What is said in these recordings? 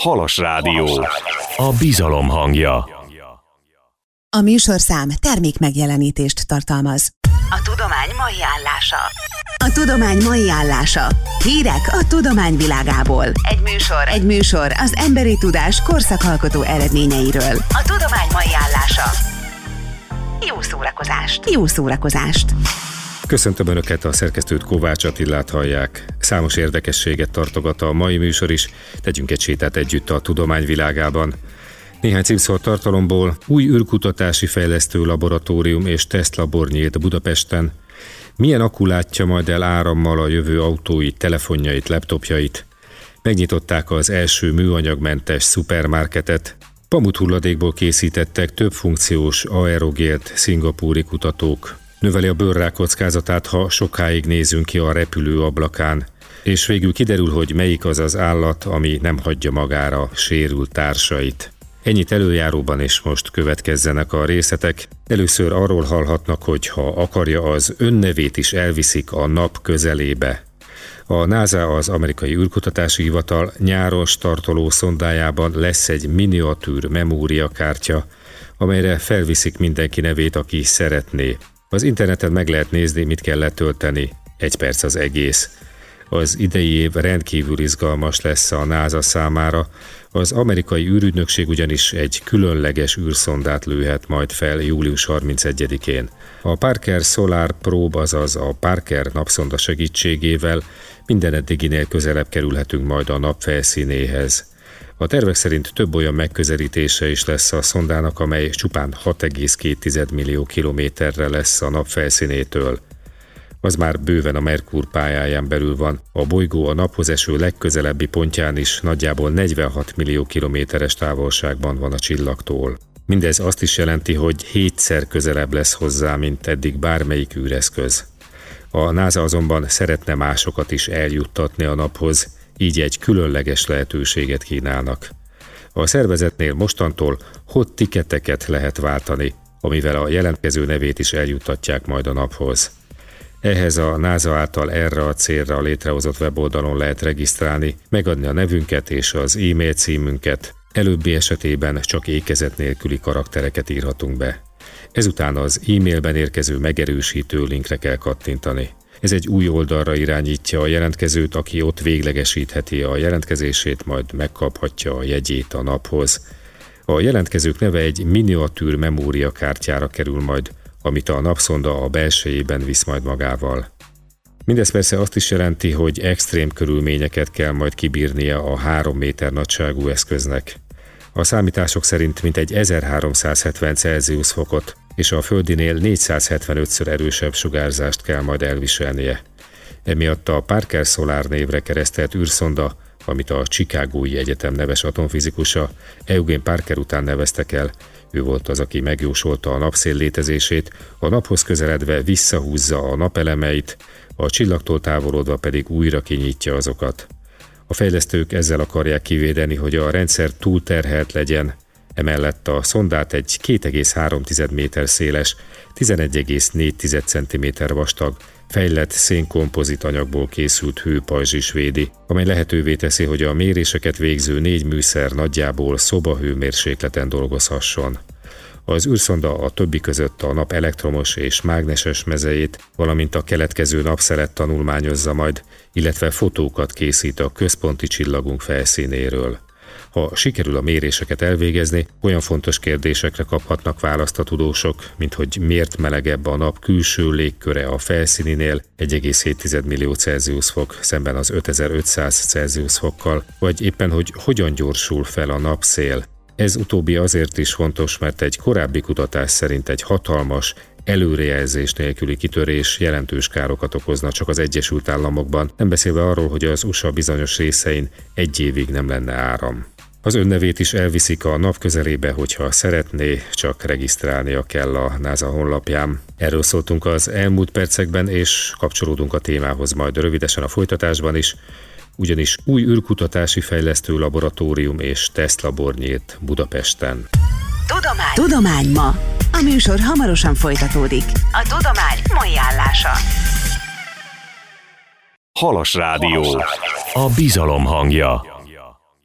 Halas Rádió, a bizalom hangja. A műsorszám termékmegjelenítést tartalmaz. A tudomány mai állása. A tudomány mai állása. Hírek a tudomány világából. Egy műsor az emberi tudás korszakalkotó eredményeiről. A tudomány mai állása. Jó szórakozást! Köszöntöm Önöket, a szerkesztőt, Kovács Attilát hallják. Számos érdekességet tartogat a mai műsor is, tegyünk egy sétát együtt a tudomány világában. Néhány címszó tartalomból: új űrkutatási fejlesztő laboratórium és tesztlabor nyílt Budapesten. Milyen akku látja majd el árammal a jövő autóit, telefonjait, laptopjait? Megnyitották az első műanyagmentes szupermarketet. Pamuthulladékból készítettek több funkciós aerogélt szingapúri kutatók. Növeli a bőrrák kockázatát, ha sokáig nézünk ki a repülő ablakán. És végül kiderül, hogy melyik az az állat, ami nem hagyja magára sérült társait. Ennyit előjáróban, és most következzenek a részletek. Először arról hallhatnak, hogy ha akarja, az önnevét is elviszik a nap közelébe. A NASA, az Amerikai űrkutatási hivatal nyáron startoló szondájában lesz egy miniatűr memóriakártya, amelyre felviszik mindenki nevét, aki szeretné. Az interneten meg lehet nézni, mit kell letölteni. 1 perc az egész. Az idei év rendkívül izgalmas lesz a NASA számára. Az amerikai űrügynökség ugyanis egy különleges űrszondát lőhet majd fel július 31-én. A Parker Solar Probe, azaz a Parker napszonda segítségével minden eddiginél közelebb kerülhetünk majd a nap felszínéhez. A tervek szerint több olyan megközelítése is lesz a szondának, amely csupán 6,2 millió kilométerre lesz a nap felszínétől. Az már bőven a Merkur pályáján belül van, a bolygó a naphoz eső legközelebbi pontján is nagyjából 46 millió kilométeres távolságban van a csillagtól. Mindez azt is jelenti, hogy 7-szer közelebb lesz hozzá, mint eddig bármelyik űreszköz. A NASA azonban szeretne másokat is eljuttatni a naphoz, így egy különleges lehetőséget kínálnak. A szervezetnél mostantól hot ticketeket lehet váltani, amivel a jelentkező nevét is eljuttatják majd a naphoz. Ehhez a NASA által erre a célra létrehozott weboldalon lehet regisztrálni, megadni a nevünket és az e-mail címünket. Előbbi esetében csak ékezet nélküli karaktereket írhatunk be. Ezután az e-mailben érkező megerősítő linkre kell kattintani. Ez egy új oldalra irányítja a jelentkezőt, aki ott véglegesítheti a jelentkezését, majd megkaphatja a jegyét a naphoz. A jelentkezők neve egy miniatűr memóriakártyára kerül majd, amit a napszonda a belsejében visz majd magával. Mindez persze azt is jelenti, hogy extrém körülményeket kell majd kibírnia a 3 méter nagyságú eszköznek. A számítások szerint mintegy 1370 Celsius fokot és a földinél 475-ször erősebb sugárzást kell majd elviselnie. Emiatt a Parker Solar névre keresztelt űrszonda, amit a Chicagói Egyetem neves atomfizikusa Eugene Parker után neveztek el, ő volt az, aki megjósolta a napszél létezését, a naphoz közeledve visszahúzza a napelemeit, a csillagtól távolodva pedig újra kinyitja azokat. A fejlesztők ezzel akarják kivédeni, hogy a rendszer túlterhelt legyen, emellett a szondát egy 2,3 méter széles, 11,4 cm vastag, fejlett szénkompozit anyagból készült hőpajzs is védi, amely lehetővé teszi, hogy a méréseket végző 4 műszer nagyjából szobahőmérsékleten dolgozhasson. Az űrszonda a többi között a nap elektromos és mágneses mezejét, valamint a keletkező napszelet tanulmányozza majd, illetve fotókat készít a központi csillagunk felszínéről. Ha sikerül a méréseket elvégezni, olyan fontos kérdésekre kaphatnak választ a tudósok, mint hogy miért melegebb a nap külső légköre a felszínénél 1,7 millió Celsius fok szemben az 5500 Celsius fokkal, vagy éppen hogy hogyan gyorsul fel a napszél. Ez utóbbi azért is fontos, mert egy korábbi kutatás szerint egy hatalmas, előrejelzés nélküli kitörés jelentős károkat okozna csak az Egyesült Államokban, nem beszélve arról, hogy az USA bizonyos részein 1 évig nem lenne áram. Az önnevét is elviszik a nap közelébe, hogyha szeretné, csak regisztrálnia kell a NASA honlapján. Erről szóltunk az elmúlt percekben, és kapcsolódunk a témához majd rövidesen a folytatásban is, ugyanis új űrkutatási fejlesztő laboratórium és tesztlabor nyílt Budapesten. Tudomány ma. A műsor hamarosan folytatódik. A tudomány mai állása. Halas Rádió, a bizalom hangja.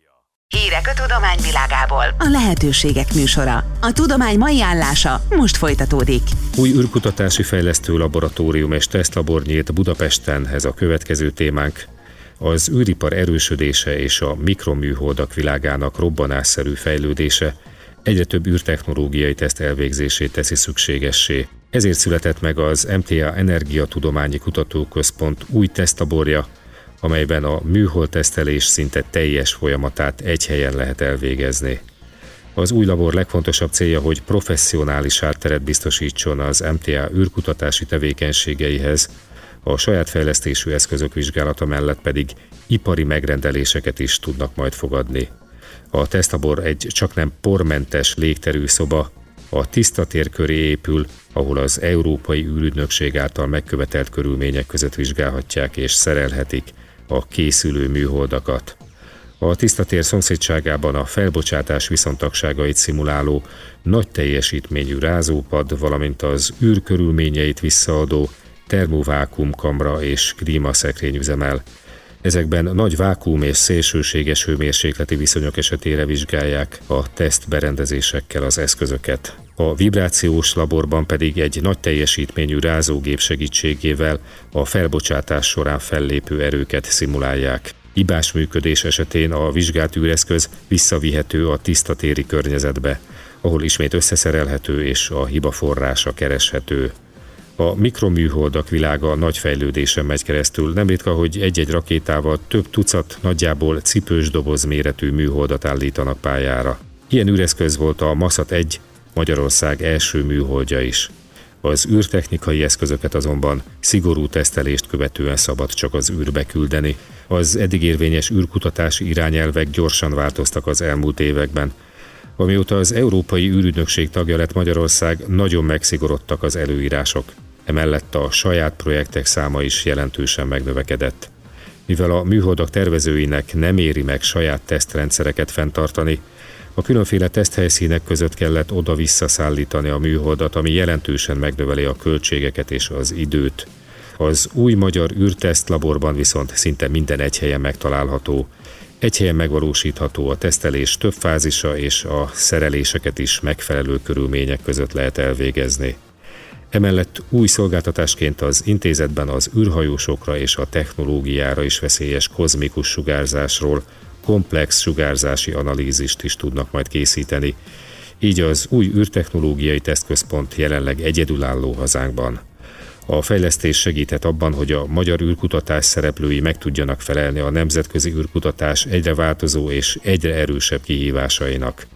Hírek a tudomány világából. A lehetőségek műsora. A tudomány mai állása most folytatódik. Új űrkutatási fejlesztő laboratórium és tesztlabor nyílt Budapesten, ez a következő témánk. Az űripar erősödése és a mikroműholdak világának robbanásszerű fejlődése egyre több űrtechnológiai teszt elvégzését teszi szükségessé. Ezért született meg az MTA Energiatudományi Kutatóközpont új tesztlaborja, amelyben a műholdtesztelés szinte teljes folyamatát egy helyen lehet elvégezni. Az új labor legfontosabb célja, hogy professzionális hátteret biztosítson az MTA űrkutatási tevékenységeihez, a saját fejlesztésű eszközök vizsgálata mellett pedig ipari megrendeléseket is tudnak majd fogadni. A tesztlabor egy csaknem pormentes légterű szoba, a tiszta tér köré épül, ahol az Európai űrügynökség által megkövetelt körülmények között vizsgálhatják és szerelhetik a készülő műholdakat. A tiszta tér szomszédságában a felbocsátás viszontagságait szimuláló, nagy teljesítményű rázópad, valamint az űr körülményeit visszaadó termovákuumkamra és klímaszekrény üzemel. Ezekben nagy vákuum és szélsőséges hőmérsékleti viszonyok esetére vizsgálják a tesztberendezésekkel az eszközöket. A vibrációs laborban pedig egy nagy teljesítményű rázógép segítségével a felbocsátás során fellépő erőket szimulálják. Hibás működés esetén a vizsgált űreszköz visszavihető a tiszta téri környezetbe, ahol ismét összeszerelhető és a hiba forrása kereshető. A mikroműholdak világa nagy fejlődésen megy keresztül, nem ritka, hogy egy-egy rakétával több tucat nagyjából cipős doboz méretű műholdat állítanak pályára. Ilyen űreszköz volt a Maszat 1, Magyarország első műholdja is. Az űrtechnikai eszközöket azonban szigorú tesztelést követően szabad csak az űrbe küldeni. Az eddig érvényes űrkutatási irányelvek gyorsan változtak az elmúlt években. Amióta az Európai űrügynökség tagja lett Magyarország, nagyon megszigorodtak az előírások. Emellett a saját projektek száma is jelentősen megnövekedett. Mivel a műholdak tervezőinek nem éri meg saját tesztrendszereket fenntartani, a különféle teszthelyszínek között kellett oda-vissza szállítani a műholdat, ami jelentősen megnöveli a költségeket és az időt. Az új magyar űrtesztlaborban viszont szinte minden egy helyen megtalálható. Egy helyen megvalósítható a tesztelés több fázisa, és a szereléseket is megfelelő körülmények között lehet elvégezni. Emellett új szolgáltatásként az intézetben az űrhajósokra és a technológiára is veszélyes kozmikus sugárzásról komplex sugárzási analízist is tudnak majd készíteni. Így az új űrtechnológiai tesztközpont jelenleg egyedülálló hazánkban. A fejlesztés segíthet abban, hogy a magyar űrkutatás szereplői meg tudjanak felelni a nemzetközi űrkutatás egyre változó és egyre erősebb kihívásainak.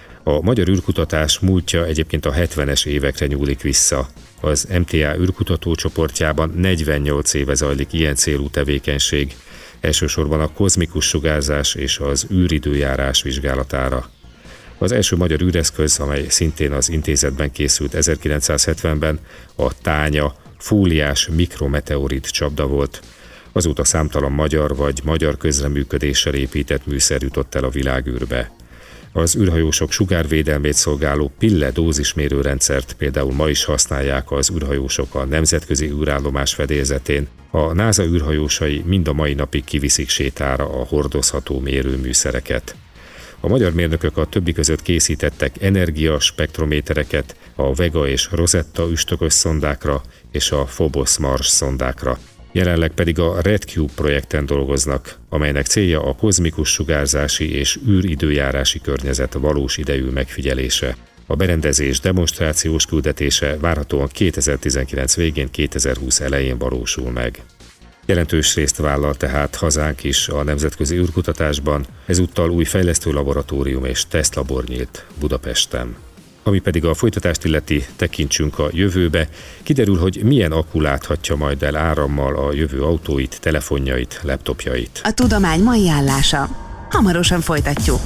A magyar űrkutatás múltja egyébként a 70-es évekre nyúlik vissza. Az MTA űrkutatócsoportjában 48 éve zajlik ilyen célú tevékenység, elsősorban a kozmikus sugárzás és az űridőjárás vizsgálatára. Az első magyar űreszköz, amely szintén az intézetben készült 1970-ben, a Tánya fóliás mikrometeorit csapda volt. Azóta számtalan magyar vagy magyar közreműködéssel épített műszer jutott el a világűrbe. Az űrhajósok sugárvédelmét szolgáló Pille dózismérőrendszert például ma is használják az űrhajósok a nemzetközi űrállomás fedélzetén. A NASA űrhajósai mind a mai napig kiviszik sétára a hordozható mérőműszereket. A magyar mérnökök a többi között készítettek energiaspektrométereket a Vega és Rosetta üstökös szondákra és a Phobos Mars szondákra. Jelenleg pedig a RedCube projekten dolgoznak, amelynek célja a kozmikus sugárzási és űridőjárási környezet valós idejű megfigyelése. A berendezés demonstrációs küldetése várhatóan 2019 végén, 2020 elején valósul meg. Jelentős részt vállal tehát hazánk is a nemzetközi űrkutatásban, ezúttal új fejlesztő laboratórium és tesztlabor nyílt Budapesten. Ami pedig a folytatást illeti, tekintsünk a jövőbe. Kiderül, hogy milyen akku láthatja majd el árammal a jövő autóit, telefonjait, laptopjait. A tudomány mai állása. Hamarosan folytatjuk.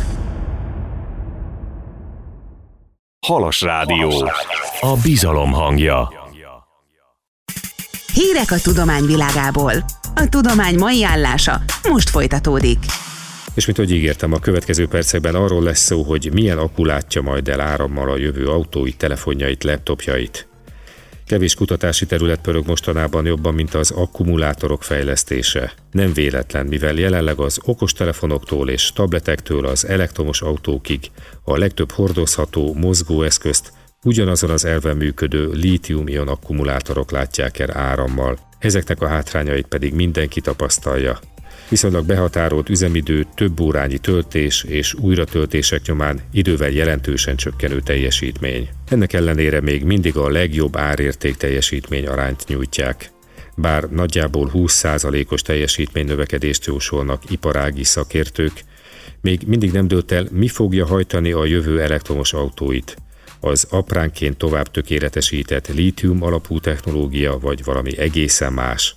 Halas Rádió. A bizalom hangja. Hírek a tudomány világából. A tudomány mai állása most folytatódik. És mint ahogy ígértem, a következő percekben arról lesz szó, hogy milyen akku látja majd el árammal a jövő autóit, telefonjait, laptopjait. Kevés kutatási terület pörög mostanában jobban, mint az akkumulátorok fejlesztése. Nem véletlen, mivel jelenleg az okostelefonoktól és tabletektől az elektromos autókig a legtöbb hordozható mozgóeszközt ugyanazon az elven működő lítium-ion akkumulátorok látják el árammal. Ezeknek a hátrányait pedig mindenki tapasztalja. Viszonylag behatárolt üzemidő, több órányi töltés és újratöltések nyomán idővel jelentősen csökkenő teljesítmény. Ennek ellenére még mindig a legjobb árérték teljesítmény arányt nyújtják. Bár nagyjából 20%-os teljesítménynövekedést jósolnak iparági szakértők, még mindig nem dőlt el, mi fogja hajtani a jövő elektromos autóit. Az apránként tovább tökéletesített lítium alapú technológia, vagy valami egészen más.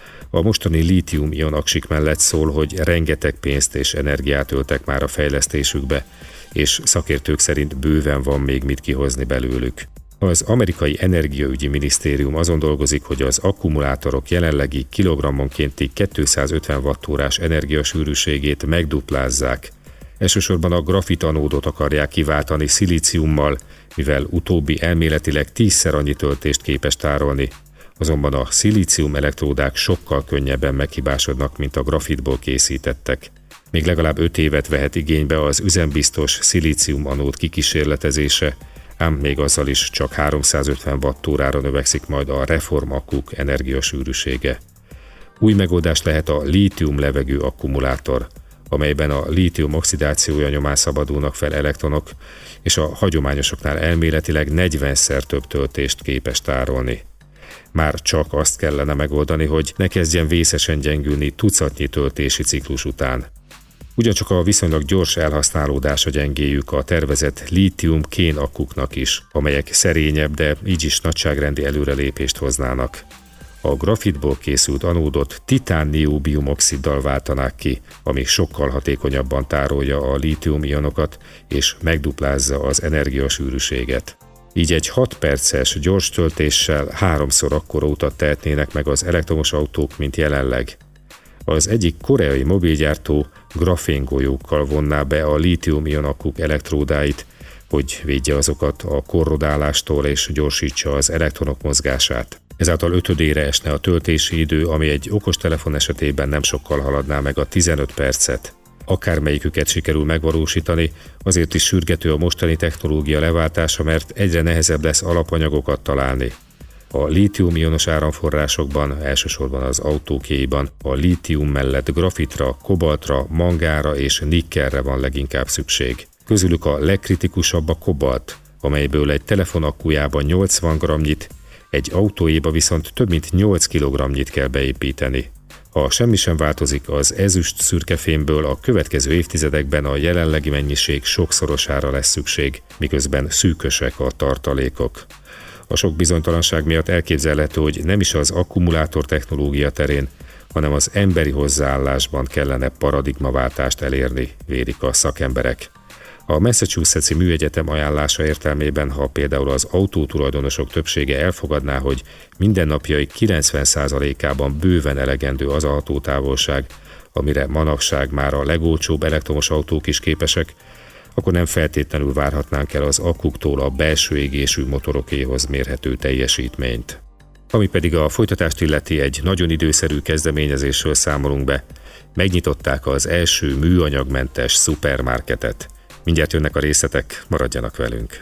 A mostani lítium-ion aksik mellett szól, hogy rengeteg pénzt és energiát öltek már a fejlesztésükbe, és szakértők szerint bőven van még mit kihozni belőlük. Az amerikai energiaügyi minisztérium azon dolgozik, hogy az akkumulátorok jelenlegi kilogrammonkénti 250 wattórás energiasűrűségét megduplázzák. Elsősorban a grafitanódot akarják kiváltani szilíciummal, mivel utóbbi elméletileg 10-szer annyi töltést képes tárolni, azonban a szilícium elektródák sokkal könnyebben meghibásodnak, mint a grafitból készítettek. Még legalább 5 évet vehet igénybe az üzembiztos szilícium anód kikísérletezése, ám még azzal is csak 350 wattórára növekszik majd a reformakuk energiasűrűsége. Új megoldás lehet a lítium levegő akkumulátor, amelyben a lítium oxidációja nyomán szabadulnak fel elektronok, és a hagyományosoknál elméletileg 40-szer több töltést képes tárolni. Már csak azt kellene megoldani, hogy ne kezdjen vészesen gyengülni tucatnyi töltési ciklus után. Ugyancsak a viszonylag gyors elhasználódása gyengéjük a tervezett lítium-kén akkuknak is, amelyek szerényebb, de így is nagyságrendi előrelépést hoznának. A grafitból készült anódot titán-nióbium-oxiddal váltanák ki, ami sokkal hatékonyabban tárolja a lítium-ionokat és megduplázza az energiasűrűséget. Így egy 6 perces gyors töltéssel 3-szor akkora utat tehetnének meg az elektromos autók, mint jelenleg. Az egyik koreai mobilgyártó graféngolyókkal vonná be a lítium-ion akkuk elektródáit, hogy védje azokat a korrodálástól és gyorsítsa az elektronok mozgását. Ezáltal 5-ödére esne a töltési idő, ami egy okostelefon esetében nem sokkal haladná meg a 15 percet. Akármelyiküket sikerül megvalósítani, azért is sürgető a mostani technológia leváltása, mert egyre nehezebb lesz alapanyagokat találni. A lítium-ionos áramforrásokban, elsősorban az autókéiban a lítium mellett grafitra, kobaltra, mangára és nikkelre van leginkább szükség. Közülük a legkritikusabb a kobalt, amelyből egy telefon akkujában 80 g-nyit, egy autóéba viszont több mint 8 kg-nyit kell beépíteni. Ha semmi sem változik, az ezüst szürkefémből a következő évtizedekben a jelenlegi mennyiség sokszorosára lesz szükség, miközben szűkösek a tartalékok. A sok bizonytalanság miatt elképzelhető, hogy nem is az akkumulátor technológia terén, hanem az emberi hozzáállásban kellene paradigmaváltást elérni, vélik a szakemberek. A Massachusetts-i műegyetem ajánlása értelmében, ha például az autótulajdonosok többsége elfogadná, hogy mindennapjaik 90%-ában bőven elegendő az a hatótávolság, amire manapság már a legolcsóbb elektromos autók is képesek, akkor nem feltétlenül várhatnánk el az akkuktól a belső égésű motorokéhoz mérhető teljesítményt. Ami pedig a folytatást illeti, egy nagyon időszerű kezdeményezésről számolunk be. Megnyitották az első műanyagmentes szupermarketet. Mindjárt jönnek a részletek, maradjanak velünk.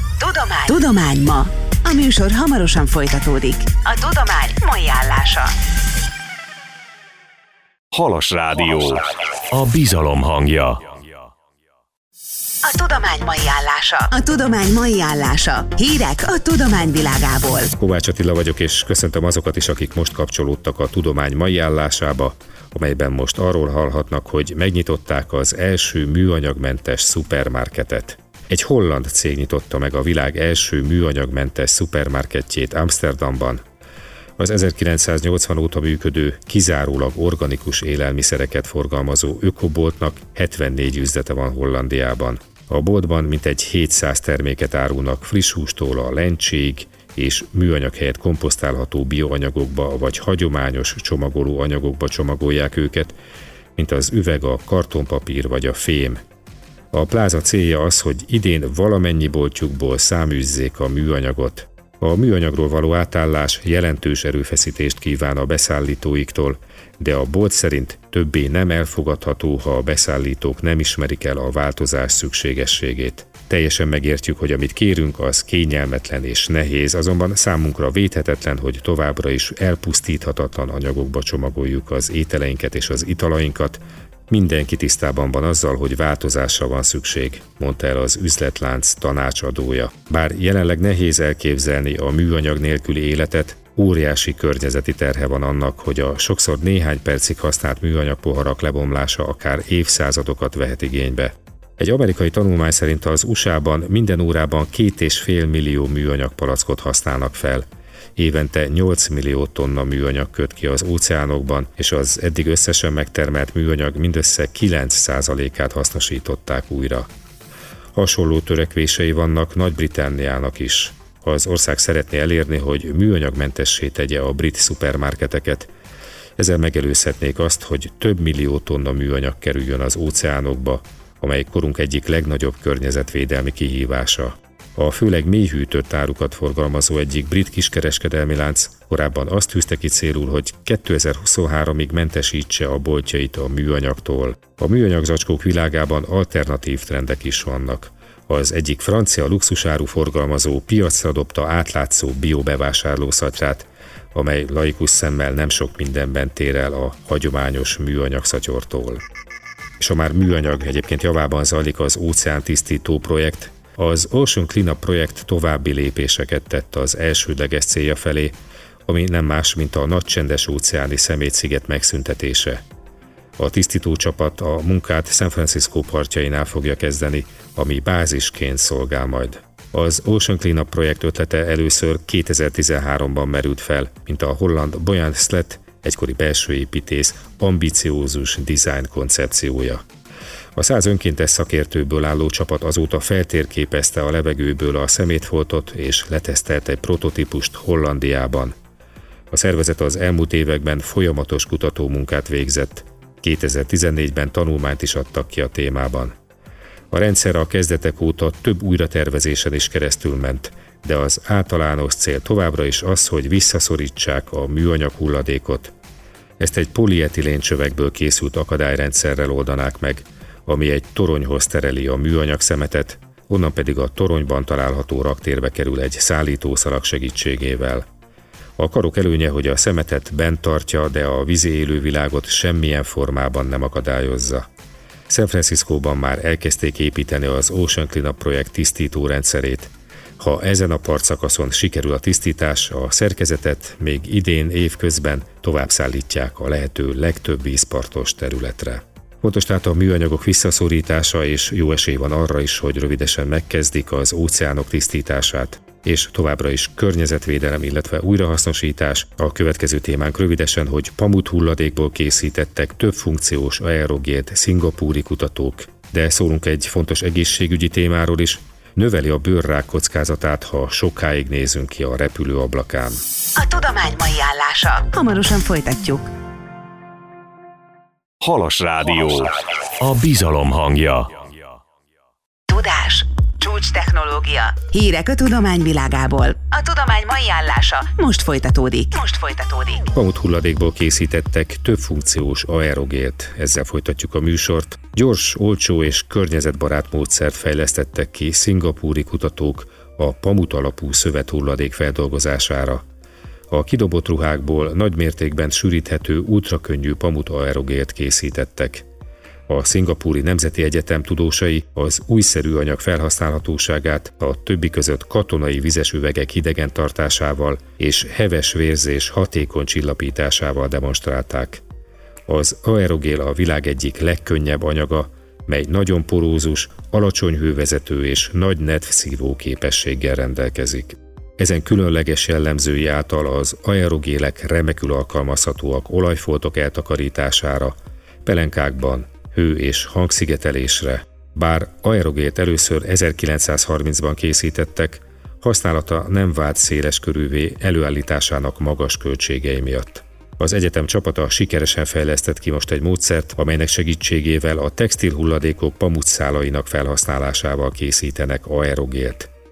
Tudomány ma. A műsor hamarosan folytatódik. A tudomány mai állása. Halas Rádió. A bizalom hangja. A tudomány mai állása. A tudomány mai állása. Hírek a tudomány világából. Kovács Attila vagyok, és köszöntöm azokat is, akik most kapcsolódtak a tudomány mai állásába, amelyben most arról hallhatnak, hogy megnyitották az első műanyagmentes szupermarketet. Egy holland cég nyitotta meg a világ első műanyagmentes szupermarketjét Amsterdamban. Az 1980 óta működő, kizárólag organikus élelmiszereket forgalmazó ökoboltnak 74 üzlete van Hollandiában. A boltban mintegy 700 terméket árulnak friss hústól a lencséig, és műanyag helyett komposztálható bioanyagokba vagy hagyományos csomagoló anyagokba csomagolják őket, mint az üveg, a kartonpapír vagy a fém. A pláza célja az, hogy idén valamennyi boltjukból száműzzék a műanyagot. A műanyagról való átállás jelentős erőfeszítést kíván a beszállítóiktól, de a bolt szerint többé nem elfogadható, ha a beszállítók nem ismerik el a változás szükségességét. Teljesen megértjük, hogy amit kérünk, az kényelmetlen és nehéz, azonban számunkra védhetetlen, hogy továbbra is elpusztíthatatlan anyagokba csomagoljuk az ételeinket és az italainkat. Mindenki tisztában van azzal, hogy változásra van szükség, mondta el az üzletlánc tanácsadója. Bár jelenleg nehéz elképzelni a műanyag nélküli életet, óriási környezeti terhe van annak, hogy a sokszor néhány percig használt műanyag poharak lebomlása akár évszázadokat vehet igénybe. Egy amerikai tanulmány szerint az USA-ban minden órában 2,5 millió műanyag palackot használnak fel. Évente 8 millió tonna műanyag köt ki az óceánokban, és az eddig összesen megtermelt műanyag mindössze 9%-át hasznosították újra. Hasonló törekvései vannak Nagy-Britanniának is. Az ország szeretné elérni, hogy műanyagmentessé tegye a brit szupermarketeket. Ezzel megelőzhetnék azt, hogy több millió tonna műanyag kerüljön az óceánokba, amely korunk egyik legnagyobb környezetvédelmi kihívása. A főleg mélyhűtött árukat forgalmazó egyik brit kiskereskedelmi lánc korábban azt tűzte ki célul, hogy 2023-ig mentesítse a boltjait a műanyagtól. A műanyag zacskók világában alternatív trendek is vannak. Az egyik francia luxusáru forgalmazó piacra dobta átlátszó biobevásárlószatyrát, amely laikus szemmel nem sok mindenben tér el a hagyományos műanyag szatyortól. És ha már műanyag, egyébként javában zajlik az óceántisztító projekt, az Ocean Cleanup projekt további lépéseket tett az elsődleges célja felé, ami nem más, mint a nagycsendes óceáni szemétsziget megszüntetése. A tisztító csapat a munkát San Francisco partjainál fogja kezdeni, ami bázisként szolgál majd. Az Ocean Cleanup projekt ötlete először 2013-ban merült fel, mint a holland Boyan Slet, egykori belső építész, ambiciózus design koncepciója. A 100 önkéntes szakértőből álló csapat azóta feltérképezte a levegőből a szemétfoltot és letesztelt egy prototípust Hollandiában. A szervezet az elmúlt években folyamatos kutatómunkát végzett, 2014-ben tanulmányt is adtak ki a témában. A rendszer a kezdetek óta több újratervezésen is keresztül ment, de az általános cél továbbra is az, hogy visszaszorítsák a műanyag hulladékot. Ezt egy polietilén csövekből készült akadályrendszerrel oldanák meg, ami egy toronyhoz tereli a műanyag szemetet, onnan pedig a toronyban található raktérbe kerül egy szállítószalag segítségével. A karok előnye, hogy a szemetet bent tartja, de a vízi élővilágot semmilyen formában nem akadályozza. San Franciscóban már elkezdték építeni az Ocean Cleanup projekt tisztító rendszerét. Ha ezen a partszakaszon sikerül a tisztítás, a szerkezetet még idén évközben tovább szállítják a lehető legtöbb vízpartos területre. Fontos tehát a műanyagok visszaszorítása, és jó esély van arra is, hogy rövidesen megkezdik az óceánok tisztítását, és továbbra is környezetvédelem, illetve újrahasznosítás. A következő témánk rövidesen, hogy pamut hulladékból készítettek több funkciós aerogélt szingapúri kutatók, de szólunk egy fontos egészségügyi témáról is. Növeli a bőrrák kockázatát, ha sokáig nézünk ki a repülő ablakán. A tudomány mai állása. Hamarosan folytatjuk. Halas Rádió. A bizalom hangja. Tudás, csúcs technológia. Hírek a tudomány világából. A tudomány mai állása. Most folytatódik. Pamut hulladékból készítettek több funkciós aerogélt. Ezzel folytatjuk a műsort. Gyors, olcsó és környezetbarát módszert fejlesztettek ki szingapúri kutatók a pamut alapú szövethulladék feldolgozására. A kidobott ruhákból nagymértékben sűríthető, ultrakönnyű pamut aerogélt készítettek. A Szingapúri Nemzeti Egyetem tudósai az újszerű anyag felhasználhatóságát a többi között katonai vizes üvegek hidegen tartásával és heves vérzés hatékony csillapításával demonstrálták. Az aerogél a világ egyik legkönnyebb anyaga, mely nagyon porózus, alacsony hővezető és nagy nedvszívó képességgel rendelkezik. Ezen különleges jellemzői által az aerogélek remekül alkalmazhatóak olajfoltok eltakarítására, pelenkákban, hő- és hangszigetelésre. Bár aerogélt először 1930-ban készítettek, használata nem vált széles körűvé előállításának magas költségei miatt. Az egyetem csapata sikeresen fejlesztett ki most egy módszert, amelynek segítségével a textil hulladékok pamutszálainak felhasználásával készítenek aerogélt.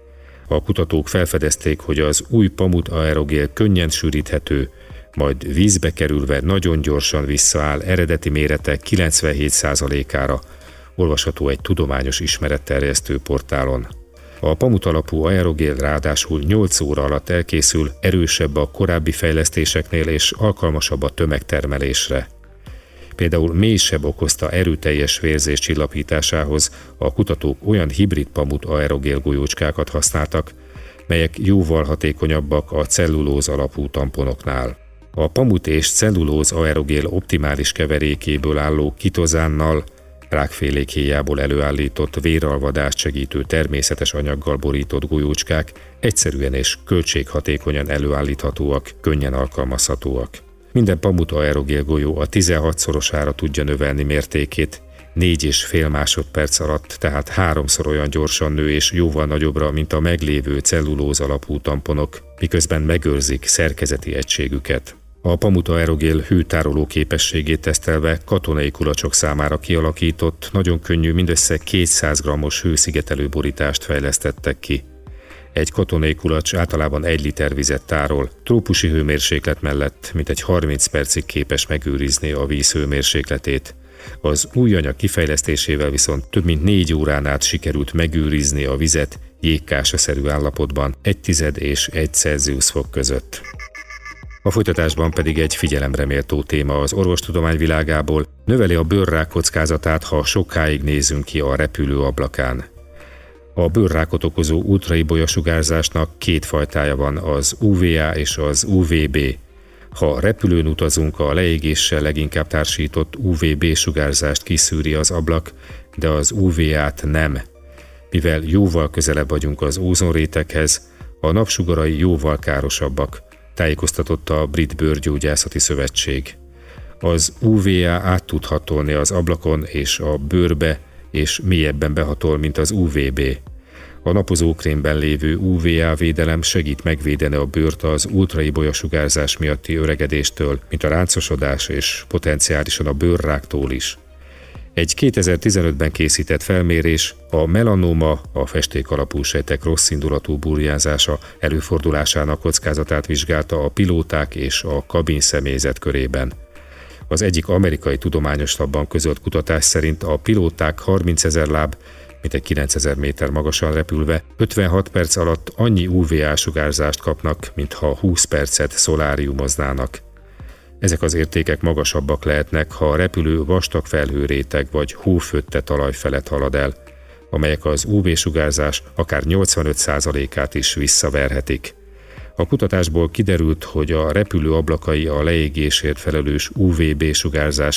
A kutatók felfedezték, hogy az új pamut aerogél könnyen sűríthető, majd vízbe kerülve nagyon gyorsan visszaáll eredeti mérete 97%-ára, olvasható egy tudományos ismeretterjesztő portálon. A pamut alapú aerogél ráadásul 8 óra alatt elkészül, erősebb a korábbi fejlesztéseknél és alkalmasabb a tömegtermelésre. Például mélysebb okozta erőteljes vérzés csillapításához a kutatók olyan hibrid pamut aerogél golyócskákat használtak, melyek jóval hatékonyabbak a cellulóz alapú tamponoknál. A pamut és cellulóz aerogél optimális keverékéből álló kitozánnal, rákfélék héjából előállított véralvadást segítő természetes anyaggal borított golyócskák egyszerűen és költséghatékonyan előállíthatóak, könnyen alkalmazhatóak. Minden pamut aerogél golyó a 16-szorosára tudja növelni mértékét, 4,5 másodperc alatt, tehát 3-szor olyan gyorsan nő és jóval nagyobbra, mint a meglévő cellulóz alapú tamponok, miközben megőrzik szerkezeti egységüket. A pamut aerogél hőtároló képességét tesztelve katonai kulacsok számára kialakított, nagyon könnyű, mindössze 200 g-os hőszigetelő borítást fejlesztettek ki. Egy katonai kulacs általában 1 liter vizet tárol, trópusi hőmérséklet mellett mintegy 30 percig képes megőrizni a víz hőmérsékletét. Az új anyag kifejlesztésével viszont több mint 4 órán át sikerült megőrizni a vizet jégkásaszerű állapotban 1,1 és 1 Celsius fok között. A folytatásban pedig egy figyelemre méltó téma az orvostudomány világából, növeli a bőrrák kockázatát, ha sokáig nézünk ki a repülő ablakán. A bőrrákot okozó ultraibolyasugárzásnak 2 fajtája van, az UVA és az UVB. Ha repülőn utazunk, a leégéssel leginkább társított UVB-sugárzást kiszűri az ablak, de az UVA-t nem. Mivel jóval közelebb vagyunk az ózonréteghez, a napsugarai jóval károsabbak, tájékoztatott a Brit Bőrgyógyászati Szövetség. Az UVA át tud hatolni az ablakon és a bőrbe, és mélyebben behatol, mint az UVB. A napozókrémben lévő UVA védelem segít megvédeni a bőrt az ultraibolyasugárzás miatti öregedéstől, mint a ráncosodás és potenciálisan a bőrráktól is. Egy 2015-ben készített felmérés a melanóma, a festék alapú sejtek rosszindulatú burjánzása előfordulásának kockázatát vizsgálta a pilóták és a kabinszemélyzet körében. Az egyik amerikai tudományos labban közölt kutatás szerint a pilóták 30 000 láb, mintegy 9000 méter magasan repülve 56 perc alatt annyi UVA-sugárzást kapnak, mintha 20 percet szoláriumoznának. Ezek az értékek magasabbak lehetnek, ha a repülő vastag felhőréteg vagy hófötte talaj felett halad el, amelyek az UV-sugárzás akár 85%-át is visszaverhetik. A kutatásból kiderült, hogy a repülő ablakai a leégésért felelős UVB-sugárzás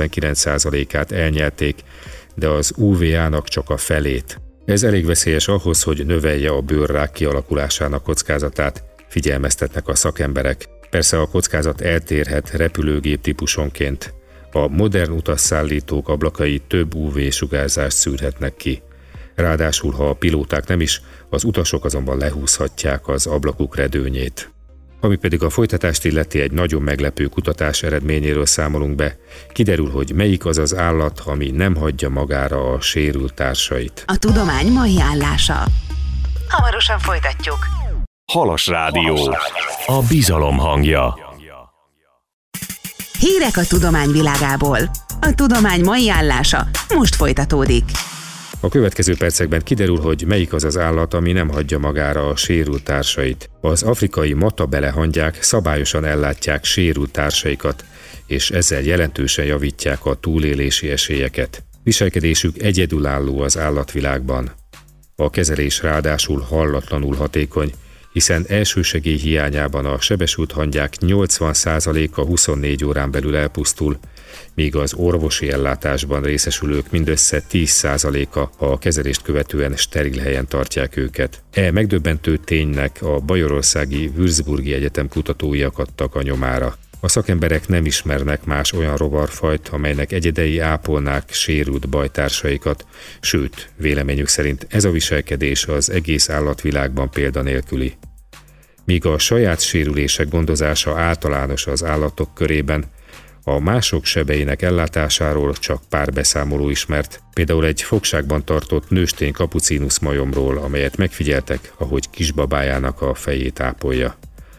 99%-át elnyelték, de az UVA-nak csak a felét. Ez elég veszélyes ahhoz, hogy növelje a bőrrák kialakulásának kockázatát, figyelmeztetnek a szakemberek. Persze a kockázat eltérhet repülőgép típusonként. A modern utasszállítók ablakai több UV-sugárzást szűrhetnek ki. Ráadásul, ha a pilóták nem is, az utasok azonban lehúzhatják az ablakuk redőnyét. Ami pedig a folytatást illeti, egy nagyon meglepő kutatás eredményéről számolunk be. Kiderül, hogy melyik az az állat, ami nem hagyja magára a sérült társait. A tudomány mai állása. Hamarosan folytatjuk. Halas Rádió. A bizalom hangja. Hírek a tudomány világából. A tudomány mai állása most folytatódik. A következő percekben kiderül, hogy melyik az az állat, ami nem hagyja magára a sérült társait. Az afrikai matabelehangyák szabályosan ellátják sérült társaikat, és ezzel jelentősen javítják a túlélési esélyeket. Viselkedésük egyedülálló az állatvilágban. A kezelés ráadásul hallatlanul hatékony, hiszen elsősegély hiányában a sebesült hangyák 80%-a 24 órán belül elpusztul, míg az orvosi ellátásban részesülők mindössze 10%-a a kezelést követően steril helyen tartják őket. Megdöbbentő ténynek a bajorországi Würzburgi Egyetem kutatói akadtak a nyomára. A szakemberek nem ismernek más olyan rovarfajt, amelynek egyedei ápolnák sérült bajtársaikat, sőt, véleményük szerint ez a viselkedés az egész állatvilágban példanélküli. Míg a saját sérülések gondozása általános az állatok körében, A mások sebeinek ellátásáról csak pár beszámoló ismert, például egy fogságban tartott nőstény kapucinus majomról, amelyet megfigyeltek, ahogy kisbabájának a fejét ápolja.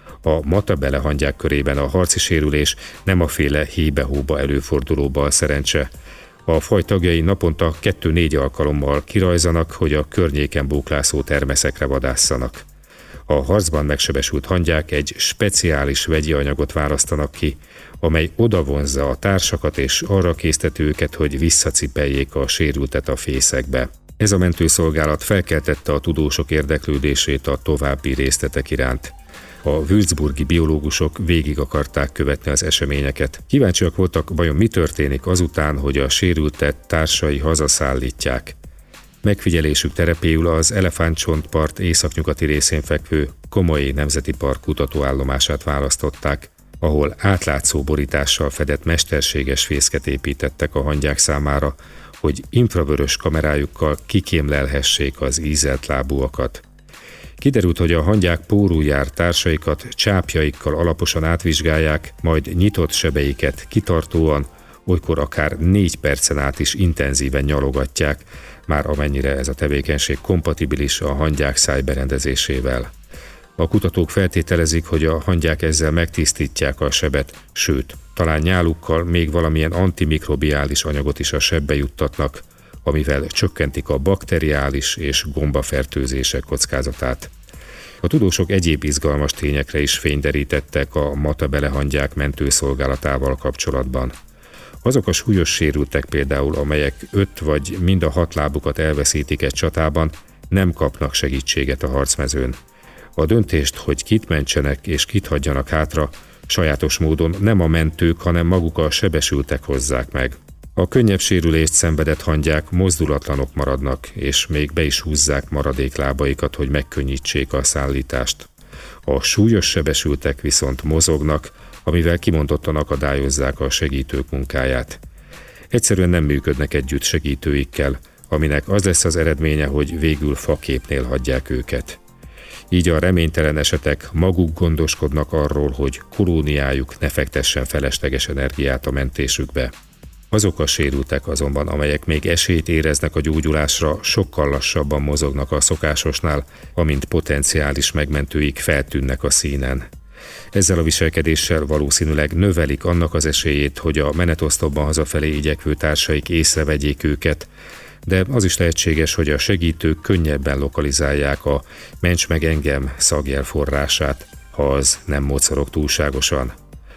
A matabele hangyák körében a harci sérülés nem a féle hébe-hóba előforduló balszerencse. A faj tagjai naponta 2-4 alkalommal kirajzanak, hogy a környéken bóklászó termeszekre vadászanak. A harcban megsebesült hangyák egy speciális vegyi anyagot választanak ki, amely odavonzza a társakat és arra készteti őket, hogy visszacipeljék a sérültet a fészekbe. Ez a mentőszolgálat felkeltette a tudósok érdeklődését a további részletek iránt. A würzburgi biológusok végig akarták követni az eseményeket. Kíváncsiak voltak, vajon mi történik azután, hogy a sérültet társai hazaszállítják. Megfigyelésük terepéül az Elefántcsontpart északnyugati részén fekvő Komoly Nemzeti Park kutatóállomását választották, ahol átlátszó borítással fedett mesterséges fészket építettek a hangyák számára, hogy infravörös kamerájukkal kikémlelhessék az ízelt lábúakat. Kiderült, hogy a hangyák pórul jár társaikat csápjaikkal alaposan átvizsgálják, majd nyitott sebeiket kitartóan, olykor akár 4 percen át is intenzíven nyalogatják, már amennyire ez a tevékenység kompatibilis a hangyák szájberendezésével. A kutatók feltételezik, hogy a hangyák ezzel megtisztítják a sebet, sőt, talán nyálukkal még valamilyen antimikrobiális anyagot is a sebbe juttatnak, amivel csökkentik a bakteriális és gombafertőzések kockázatát. A tudósok egyéb izgalmas tényekre is fényderítettek a matabele hangyák mentőszolgálatával kapcsolatban. Azok a súlyos sérültek például, amelyek 5 vagy mind a 6 lábukat elveszítik egy csatában, nem kapnak segítséget a harcmezőn. A döntést, hogy kit mentsenek és kit hagyjanak hátra, sajátos módon nem a mentők, hanem maguk a sebesültek hozzák meg. A könnyebb sérülést szenvedett hangyák mozdulatlanok maradnak, és még be is húzzák maradék lábaikat, hogy megkönnyítsék a szállítást. A súlyos sebesültek viszont mozognak, amivel kimondottan akadályozzák a segítők munkáját. Egyszerűen nem működnek együtt segítőikkel, aminek az lesz az eredménye, hogy végül faképnél hagyják őket. Így a reménytelen esetek maguk gondoskodnak arról, hogy kolóniájuk ne fektessen felesleges energiát a mentésükbe. Azok a sérültek azonban, amelyek még esélyt éreznek a gyógyulásra, sokkal lassabban mozognak a szokásosnál, amint potenciális megmentőik feltűnnek a színen. Ezzel a viselkedéssel valószínűleg növelik annak az esélyét, hogy a menetosztopban hazafelé igyekvő társaik észrevegyék őket, de az is lehetséges, hogy a segítők könnyebben lokalizálják a "ments meg engem" szagjel forrását, ha az nem mocorog túlságosan.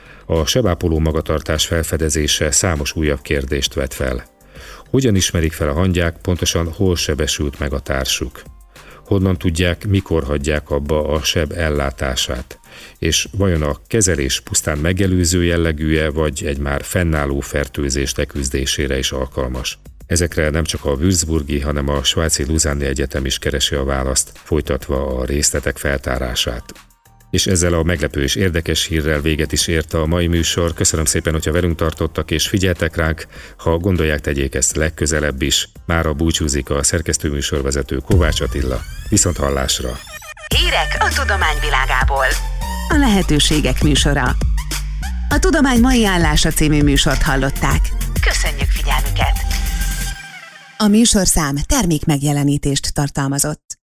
A sebápoló magatartás felfedezése számos újabb kérdést vet fel. Hogyan ismerik fel a hangyák, pontosan hol sebesült meg a társuk? Honnan tudják, mikor hagyják abba a seb ellátását? És vajon a kezelés pusztán megelőző jellegű-e, vagy egy már fennálló fertőzés leküzdésére is alkalmas? Ezekre nem csak a würzburgi, hanem a svájci Lausanne Egyetem is keresi a választ, folytatva a részletek feltárását. És ezzel a meglepő és érdekes hírrel véget is ért a mai műsor. Köszönöm szépen, hogyha velünk tartottak és figyeltek ránk. Ha gondolják, tegyék ezt legközelebb is. Mára búcsúzik a szerkesztőműsorvezető Kovács Attila. Viszont hallásra! Hírek a tudomány világából. A lehetőségek műsora. A Tudomány mai állása című műsort hallották. Köszönjük figyelmüket! A műsorszám termékmegjelenítést tartalmazott.